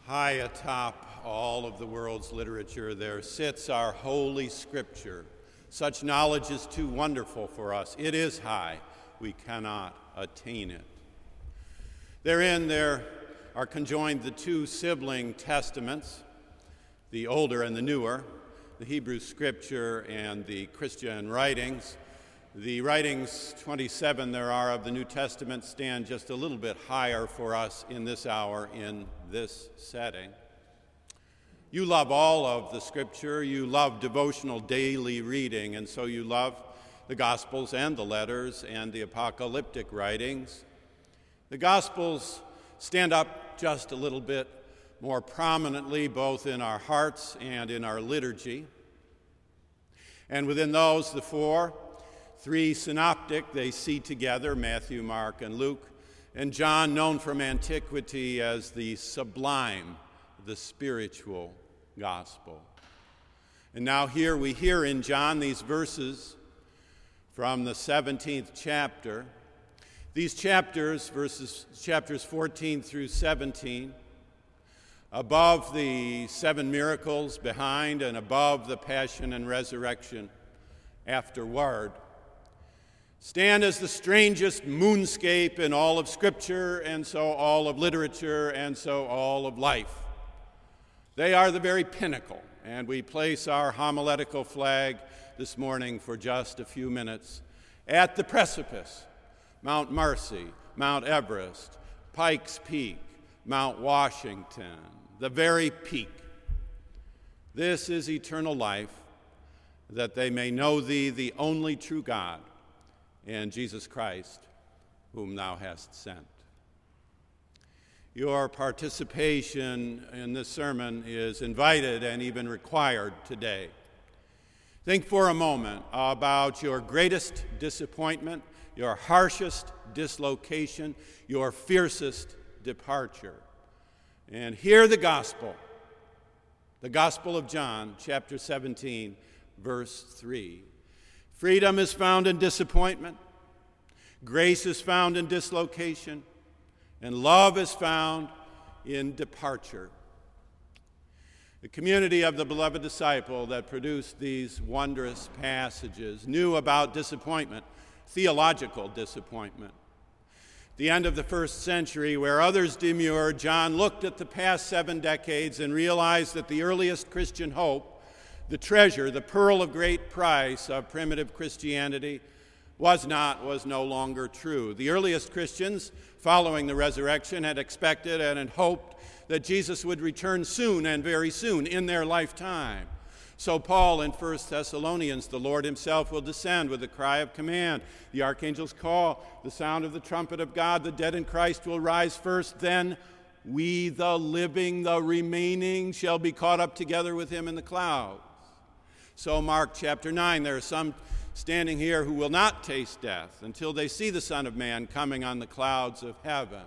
High atop all of the world's literature, there sits our holy scripture. Such knowledge is too wonderful for us. It is high. We cannot attain it. Therein there are conjoined the two sibling testaments, the older and the newer, the Hebrew scripture and the Christian writings. The writings, 27 there are of the New Testament, stand just a little bit higher for us in this hour, in this setting. You love all of the scripture. You love devotional daily reading, and so you love the Gospels and the letters and the apocalyptic writings. The Gospels stand up just a little bit more prominently both in our hearts and in our liturgy. And within those, the three synoptic, they see together, Matthew, Mark, and Luke, and John, known from antiquity as the sublime, the spiritual gospel. And now here we hear in John these verses from the 17th chapter. These chapters, chapters 14 through 17, above the 7 miracles, behind and above the passion and resurrection afterward, stand as the strangest moonscape in all of Scripture, and so all of literature, and so all of life. They are the very pinnacle, and we place our homiletical flag this morning for just a few minutes at the precipice: Mount Marcy, Mount Everest, Pikes Peak, Mount Washington, the very peak. This is eternal life, that they may know thee, the only true God, and Jesus Christ, whom thou hast sent. Your participation in this sermon is invited and even required today. Think for a moment about your greatest disappointment, your harshest dislocation, your fiercest departure. And hear the Gospel of John, chapter 17, verse 3. Freedom is found in disappointment, grace is found in dislocation, and love is found in departure. The community of the beloved disciple that produced these wondrous passages knew about disappointment, theological disappointment. At the end of the first century, where others demurred, John looked at the past 7 decades and realized that the earliest Christian hope, the treasure, the pearl of great price of primitive Christianity, was no longer true. The earliest Christians, following the resurrection, had expected and had hoped that Jesus would return soon and very soon in their lifetime. So Paul in 1 Thessalonians, the Lord himself will descend with a cry of command, the archangel's call, the sound of the trumpet of God, the dead in Christ will rise first, then we, the living, the remaining, shall be caught up together with him in the clouds. So Mark chapter 9, there are some standing here who will not taste death until they see the Son of Man coming on the clouds of heaven.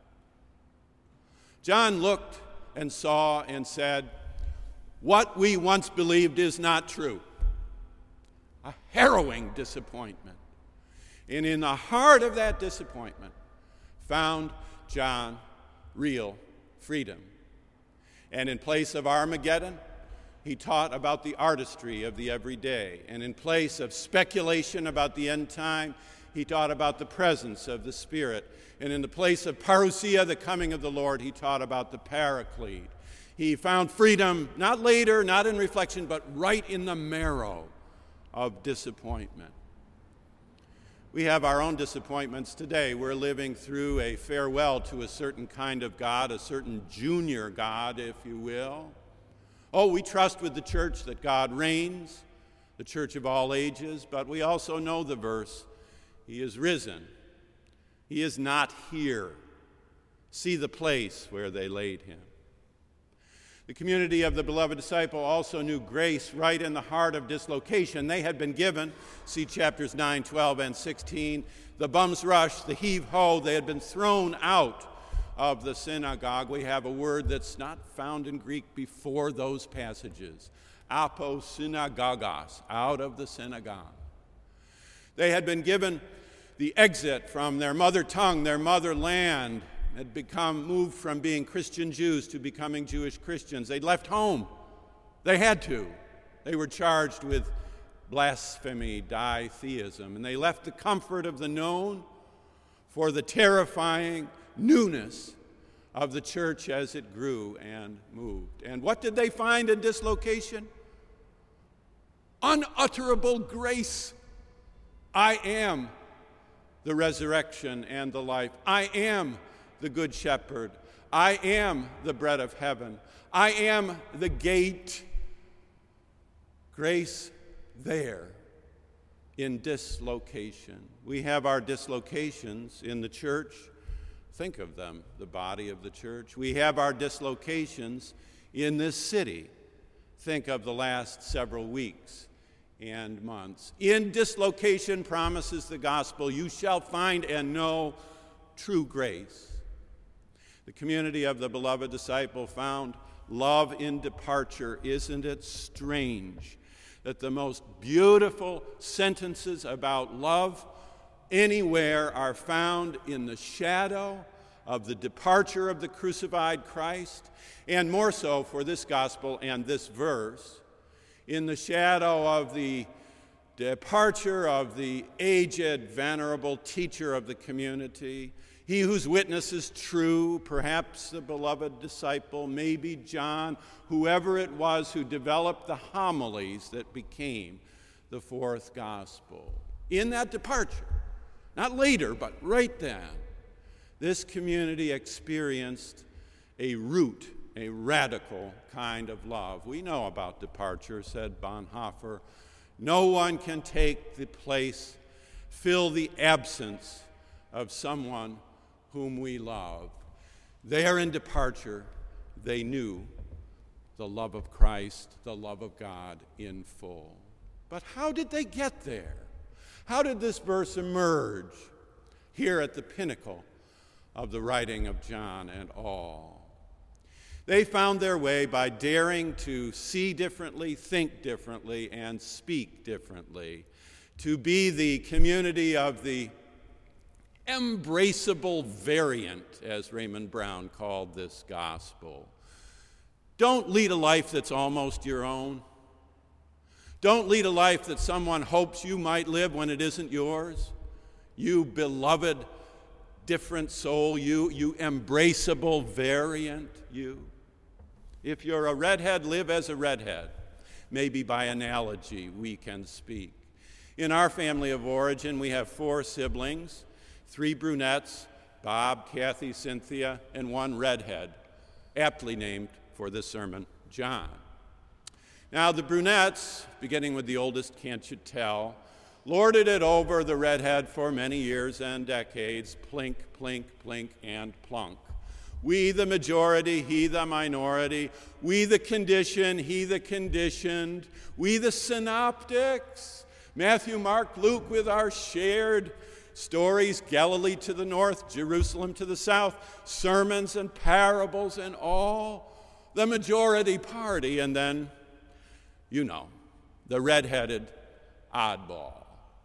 John looked and saw and said, what we once believed is not true. A harrowing disappointment. And in the heart of that disappointment found John real freedom. And in place of Armageddon, he taught about the artistry of the everyday. And in place of speculation about the end time, he taught about the presence of the Spirit. And in the place of parousia, the coming of the Lord, he taught about the Paraclete. He found freedom not later, not in reflection, but right in the marrow of disappointment. We have our own disappointments today. We're living through a farewell to a certain kind of God, a certain junior God, if you will. Oh, we trust with the church that God reigns, the church of all ages, but we also know the verse, he is risen. He is not here. See the place where they laid him. The community of the beloved disciple also knew grace right in the heart of dislocation. They had been given, see chapters 9, 12, and 16, the bum's rush, the heave-ho. They had been thrown out of the synagogue. We have a word that's not found in Greek before those passages. Aposynagogos, out of the synagogue. They had been given the exit from their mother tongue, their motherland, had moved from being Christian Jews to becoming Jewish Christians. They'd left home. They had to. They were charged with blasphemy, ditheism, and they left the comfort of the known for the terrifying newness of the church as it grew and moved. And what did they find in dislocation? Unutterable grace. I am the resurrection and the life. I am the good shepherd. I am the bread of heaven. I am the gate. Grace there in dislocation. We have our dislocations in the church. Think of them, the body of the church. We have our dislocations in this city. Think of the last several weeks and months. In dislocation promises the gospel, you shall find and know true grace. The community of the beloved disciple found love in departure. Isn't it strange that the most beautiful sentences about love anywhere are found in the shadow of the departure of the crucified Christ, and more so for this gospel and this verse, in the shadow of the departure of the aged, venerable teacher of the community, he whose witness is true, perhaps the beloved disciple, maybe John, whoever it was who developed the homilies that became the fourth gospel. In that departure, not later, but right then, this community experienced a radical kind of love. We know about departure, said Bonhoeffer. No one can take the place, fill the absence of someone whom we love. There in departure, they knew the love of Christ, the love of God in full. But how did they get there? How did this verse emerge here at the pinnacle of the writing of John and all? They found their way by daring to see differently, think differently, and speak differently, to be the community of the embraceable variant, as Raymond Brown called this gospel. Don't lead a life that's almost your own. Don't lead a life that someone hopes you might live when it isn't yours. You beloved, different soul, you embraceable variant, you. If you're a redhead, live as a redhead. Maybe by analogy we can speak. In our family of origin, we have 4 siblings, 3 brunettes, Bob, Kathy, Cynthia, and 1 redhead, aptly named for this sermon, John. Now, the brunettes, beginning with the oldest, can't you tell, lorded it over the redhead for many years and decades, plink, plink, plink, and plunk. We the majority, he the minority. We the condition, he the conditioned. We the synoptics, Matthew, Mark, Luke with our shared stories, Galilee to the north, Jerusalem to the south, sermons and parables and all. The majority party, and then, you know, the red-headed oddball.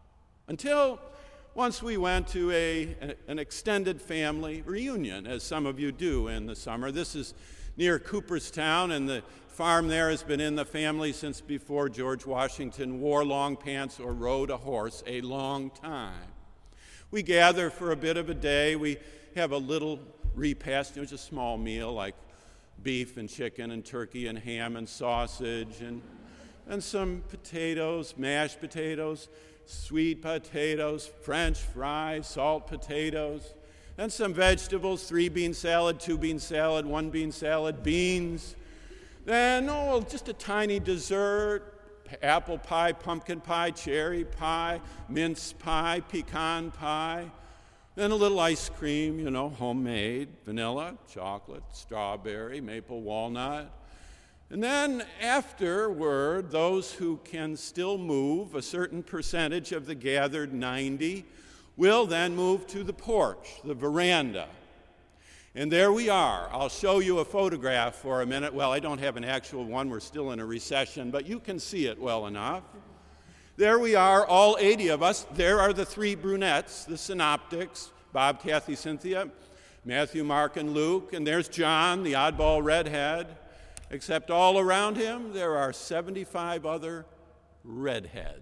Until once we went to an extended family reunion, as some of you do in the summer. This is near Cooperstown, and the farm there has been in the family since before George Washington wore long pants or rode a horse a long time. We gather for a bit of a day. We have a little repast, just a small meal like beef and chicken and turkey and ham and sausage and some potatoes, mashed potatoes, sweet potatoes, French fries, salt potatoes, and some vegetables, 3-bean salad, 2-bean salad, 1-bean salad, beans. Then, just a tiny dessert, apple pie, pumpkin pie, cherry pie, mince pie, pecan pie. Then a little ice cream, homemade, vanilla, chocolate, strawberry, maple walnut. And then afterward, those who can still move, a certain percentage of the gathered 90, will then move to the porch, the veranda. And there we are. I'll show you a photograph for a minute. Well, I don't have an actual one. We're still in a recession, but you can see it well enough. There we are, all 80 of us. There are the 3 brunettes, the synoptics, Bob, Kathy, Cynthia, Matthew, Mark, and Luke, and there's John, the oddball redhead, except all around him there are 75 other redheads.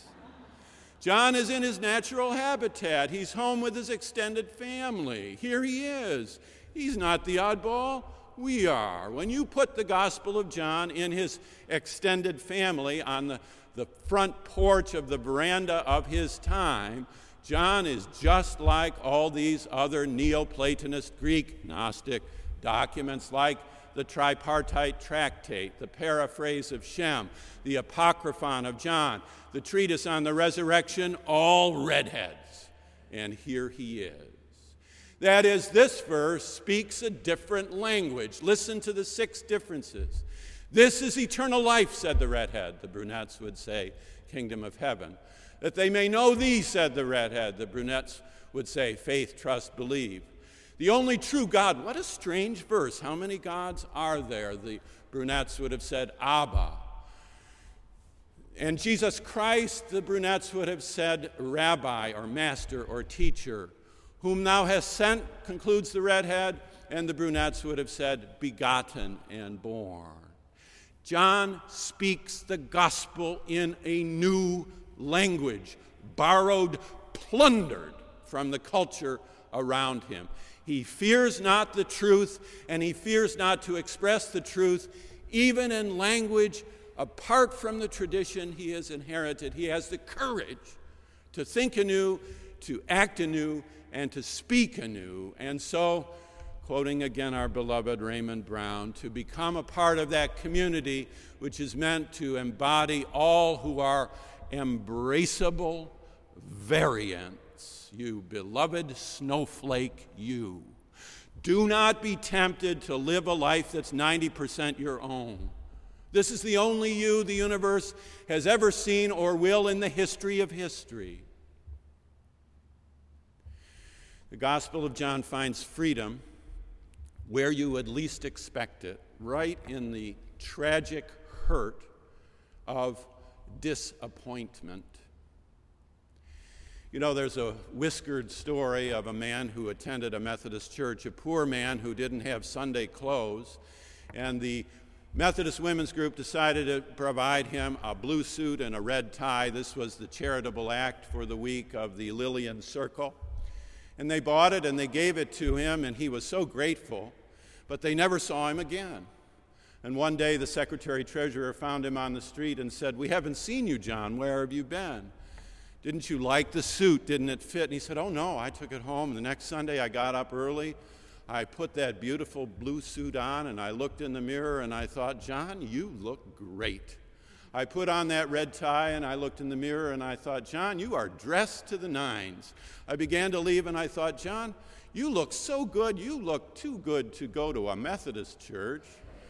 John is in his natural habitat. He's home with his extended family. Here he is. He's not the oddball. We are. When you put the Gospel of John in his extended family on the front porch of the veranda of his time, John is just like all these other Neoplatonist Greek Gnostic documents, like the tripartite tractate, the paraphrase of Shem, the Apocryphon of John, the treatise on the resurrection, all redheads. And here he is. That is, this verse speaks a different language. Listen to the 6 differences. This is eternal life, said the redhead. The brunettes would say, kingdom of heaven. That they may know thee, said the redhead. The brunettes would say, faith, trust, believe. The only true God. What a strange verse. How many gods are there? The brunettes would have said, Abba. And Jesus Christ, the brunettes would have said, Rabbi or Master or Teacher. Whom thou hast sent, concludes the redhead, and the brunettes would have said, begotten and born. John speaks the gospel in a new language, borrowed, plundered from the culture around him. He fears not the truth, and he fears not to express the truth, even in language apart from the tradition he has inherited. He has the courage to think anew, to act anew, and to speak anew. And so, quoting again our beloved Raymond Brown, to become a part of that community which is meant to embody all who are embraceable variants. You beloved snowflake, you. Do not be tempted to live a life that's 90% your own. This is the only you the universe has ever seen or will in the history of history. The Gospel of John finds freedom where you would least expect it, right in the tragic hurt of disappointment. You know, there's a whiskered story of a man who attended a Methodist church, a poor man who didn't have Sunday clothes, and the Methodist Women's Group decided to provide him a blue suit and a red tie. This was the charitable act for the week of the Lillian Circle. And they bought it and they gave it to him, and he was so grateful, but they never saw him again. And one day the secretary-treasurer found him on the street and said, "We haven't seen you, John. Where have you been? Didn't you like the suit? Didn't it fit?" And he said, "Oh, no, I took it home. The next Sunday I got up early. I put that beautiful blue suit on, and I looked in the mirror, and I thought, John, you look great. I put on that red tie, and I looked in the mirror, and I thought, John, you are dressed to the nines. I began to leave, and I thought, John, you look so good. You look too good to go to a Methodist church.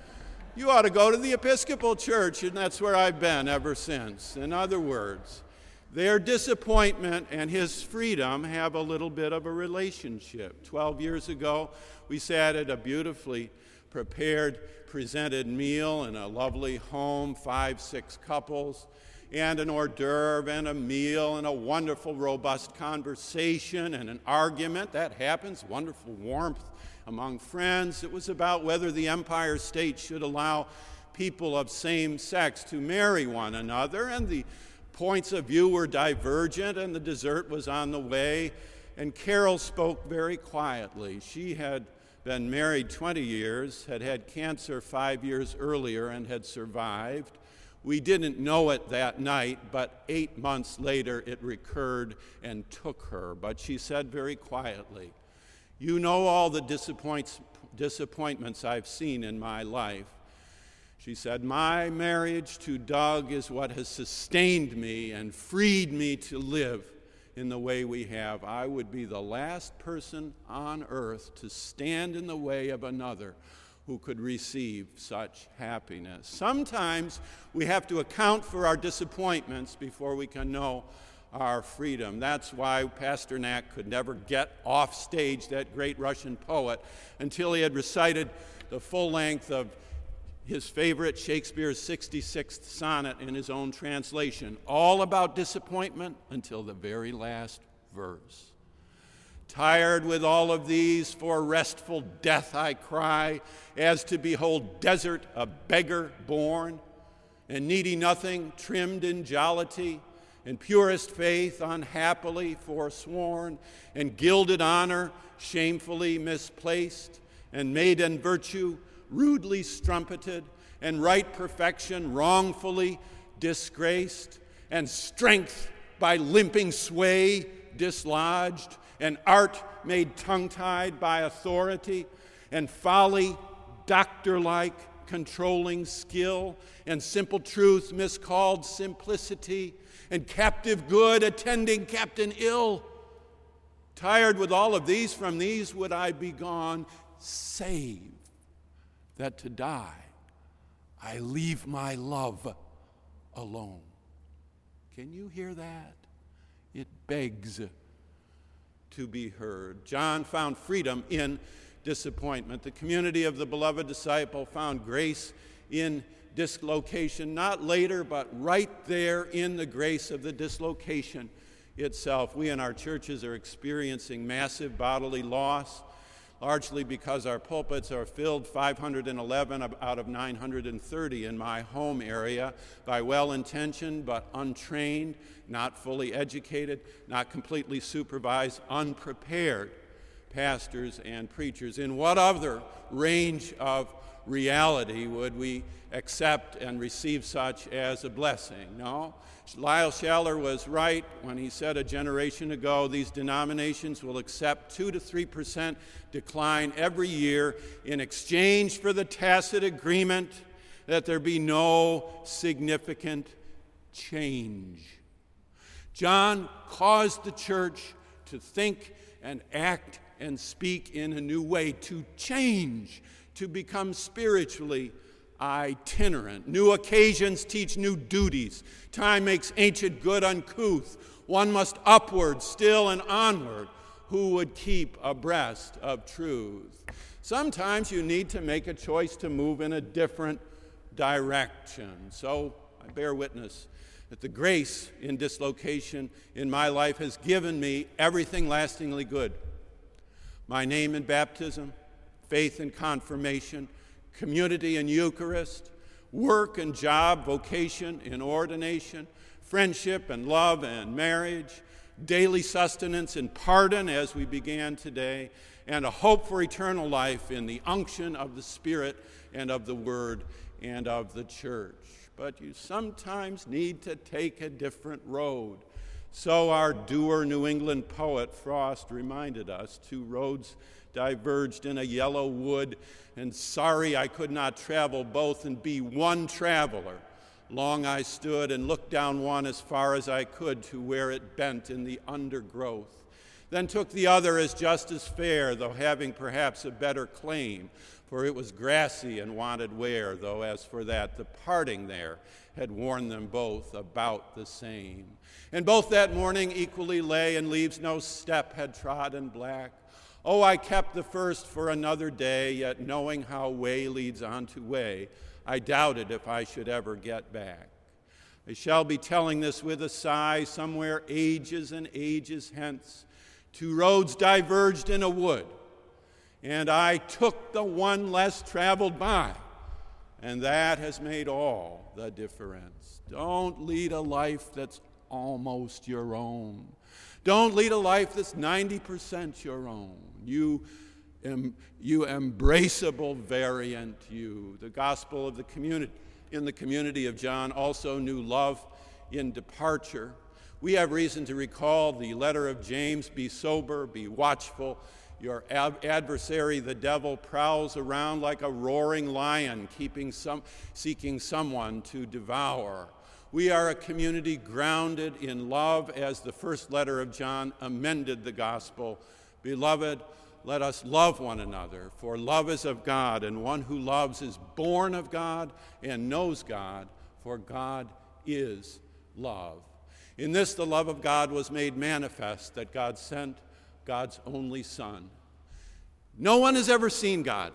You ought to go to the Episcopal church," and that's where I've been ever since. In other words, their disappointment and his freedom have a little bit of a relationship. 12 years ago, we sat at a beautifully prepared, presented meal in a lovely home, 5-6 couples, and an hors d'oeuvre and a meal and a wonderful, robust conversation and an argument. That happens, wonderful warmth among friends. It was about whether the Empire State should allow people of same sex to marry one another, and the points of view were divergent, and the dessert was on the way, and Carol spoke very quietly. She had been married 20 years, had had cancer 5 years earlier, and had survived. We didn't know it that night, but 8 months later it recurred and took her. But she said very quietly, "You know all the disappointments I've seen in my life." She said, "My marriage to Doug is what has sustained me and freed me to live in the way we have. I would be the last person on earth to stand in the way of another who could receive such happiness." Sometimes we have to account for our disappointments before we can know our freedom. That's why Pasternak could never get off stage, that great Russian poet, until he had recited the full length of his favorite Shakespeare's 66th sonnet in his own translation, all about disappointment until the very last verse. Tired with all of these, for restful death I cry, as to behold desert a beggar born, and needy nothing trimmed in jollity, and purest faith unhappily forsworn, and gilded honor shamefully misplaced, and maiden virtue rudely strumpeted, and right perfection wrongfully disgraced, and strength by limping sway dislodged, and art made tongue-tied by authority, and folly doctor-like controlling skill, and simple truth miscalled simplicity, and captive good attending captain ill. Tired with all of these, from these would I be gone, save that to die I leave my love alone. Can you hear that? It begs to be heard. John found freedom in disappointment. The community of the beloved disciple found grace in dislocation, not later, but right there in the grace of the dislocation itself. We in our churches are experiencing massive bodily loss, largely because our pulpits are filled 511 out of 930 in my home area by well-intentioned but untrained, not fully educated, not completely supervised, unprepared pastors and preachers. In what other range of reality would we accept and receive such as a blessing? No. Lyle Schaller was right when he said a generation ago, these denominations will accept 2 to 3% decline every year in exchange for the tacit agreement that there be no significant change. John caused the church to think and act and speak in a new way, to change, to become spiritually itinerant. New occasions teach new duties. Time makes ancient good uncouth. One must upward, still and onward. Who would keep abreast of truth? Sometimes you need to make a choice to move in a different direction. So I bear witness that the grace in dislocation in my life has given me everything lastingly good. My name in baptism, faith in confirmation, community in Eucharist, work and job, vocation in ordination, friendship and love and marriage, daily sustenance and pardon as we began today, and a hope for eternal life in the unction of the Spirit and of the Word and of the church. But you sometimes need to take a different road. So our dour New England poet Frost reminded us, 2 roads diverged in a yellow wood, and sorry I could not travel both and be one traveler. Long I stood and looked down one as far as I could to where it bent in the undergrowth. Then took the other as just as fair, though having perhaps a better claim, for it was grassy and wanted wear, though as for that, the parting there had worn them both about the same. And both that morning equally lay, and leaves no step had trodden black. Oh, I kept the first for another day, yet knowing how way leads on to way, I doubted if I should ever get back. I shall be telling this with a sigh, somewhere ages and ages hence. 2 roads diverged in a wood, and I took the one less traveled by, and that has made all the difference. Don't lead a life that's almost your own. Don't lead a life that's 90% your own. You embraceable variant, you. The gospel of the community, in the community of John, also knew love in departure. We have reason to recall the letter of James, be sober, be watchful. Your adversary, the devil, prowls around like a roaring lion, seeking someone to devour. We are a community grounded in love, as the first letter of John amended the gospel. Beloved, let us love one another, for love is of God, and one who loves is born of God and knows God, for God is love. In this, the love of God was made manifest, that God sent God's only Son. No one has ever seen God,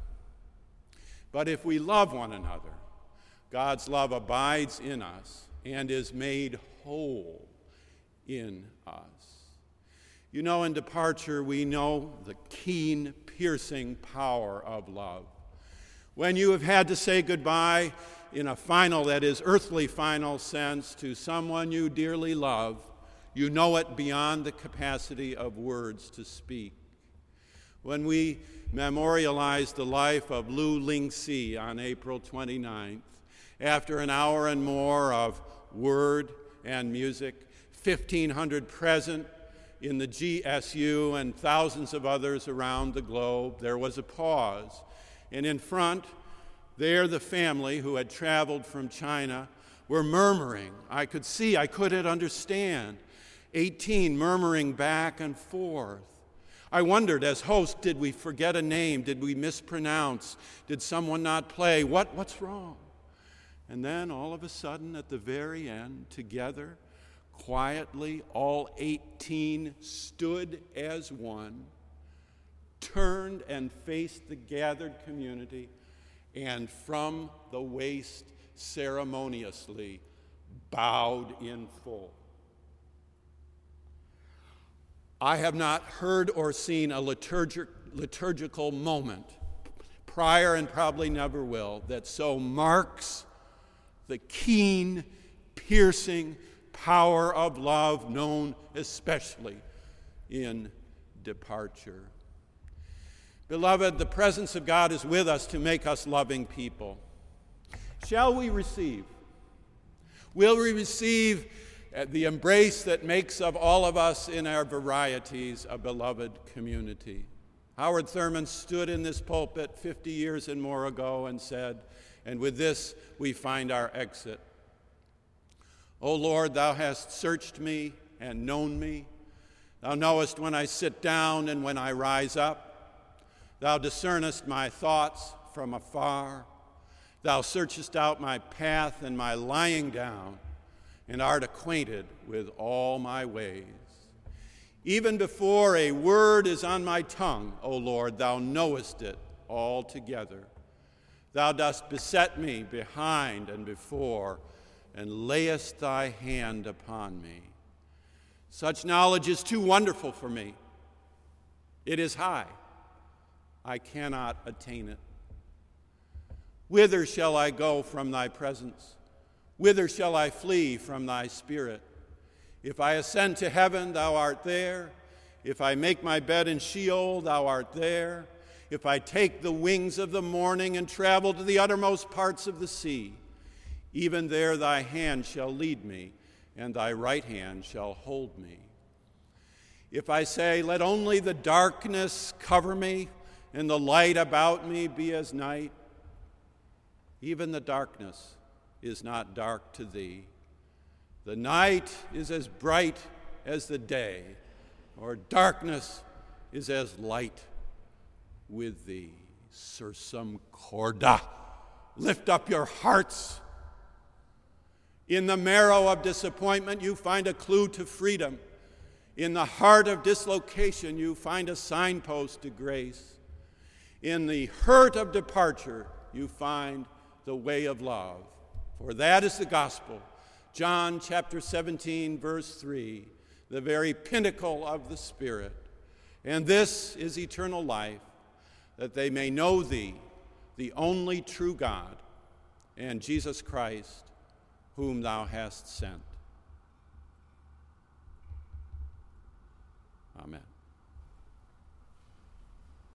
but if we love one another, God's love abides in us and is made whole in us. You know, in departure, we know the keen, piercing power of love. When you have had to say goodbye in a final, that is, earthly final sense, to someone you dearly love, you know it beyond the capacity of words to speak. When we memorialized the life of Lu Lingxi on April 29th, after an hour and more of word and music, 1,500 present in the GSU and thousands of others around the globe, there was a pause. And in front, there the family who had traveled from China were murmuring. I could see, I couldn't understand. 18 murmuring back and forth. I wondered, as host, did we forget a name? Did we mispronounce? Did someone not play? What's wrong? And then all of a sudden, at the very end, together, quietly, all 18 stood as one, turned and faced the gathered community, and from the waist ceremoniously bowed in full. I have not heard or seen a liturgical moment prior and probably never will that so marks the keen, piercing power of love known especially in departure. Beloved, the presence of God is with us to make us loving people. Shall we receive? Will we receive the embrace that makes of all of us in our varieties a beloved community? Howard Thurman stood in this pulpit 50 years and more ago and said, and with this we find our exit. O Lord, thou hast searched me and known me. Thou knowest when I sit down and when I rise up. Thou discernest my thoughts from afar. Thou searchest out my path and my lying down, and art acquainted with all my ways. Even before a word is on my tongue, O Lord, thou knowest it altogether. Thou dost beset me behind and before, and layest thy hand upon me. Such knowledge is too wonderful for me. It is high. I cannot attain it. Whither shall I go from thy presence? Whither shall I flee from thy spirit? If I ascend to heaven, thou art there. If I make my bed in Sheol, thou art there. If I take the wings of the morning and travel to the uttermost parts of the sea, even there thy hand shall lead me, and thy right hand shall hold me. If I say, let only the darkness cover me, and the light about me be as night, even the darkness is not dark to thee. The night is as bright as the day, or darkness is as light with thee. Sursum corda. Lift up your hearts. In the marrow of disappointment, you find a clue to freedom. In the heart of dislocation, you find a signpost to grace. In the hurt of departure, you find the way of love. For that is the gospel. John chapter 17, verse 3, the very pinnacle of the Spirit. And this is eternal life, that they may know thee, the only true God, and Jesus Christ, whom thou hast sent. Amen.